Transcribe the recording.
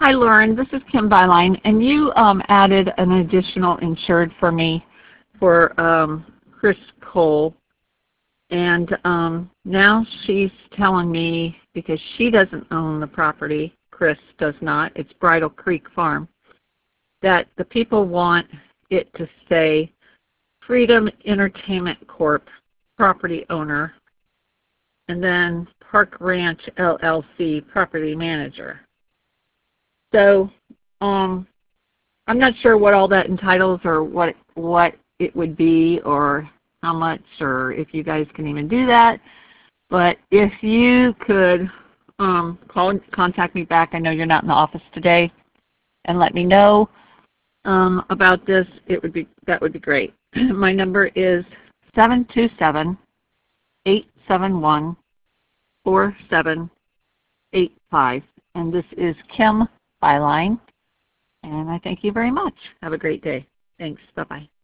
Hi, Lauren. This is Kim Byline, and you added an additional insured for me for Chris Cole. And now she's telling me, because she doesn't own the property, Chris does not, it's Bridal Creek Farm, that the people want it to say Freedom Entertainment Corp. Property owner, and then Park Ranch LLC property manager. So I'm not sure what all that entitles, or what it would be, or how much, or if you guys can even do that. But if you could contact me back, I know you're not in the office today, and let me know about this, that would be great. My number is 727-871-4785, and this is Kim Byline, and I thank you very much. Have a great day. Thanks. Bye-bye.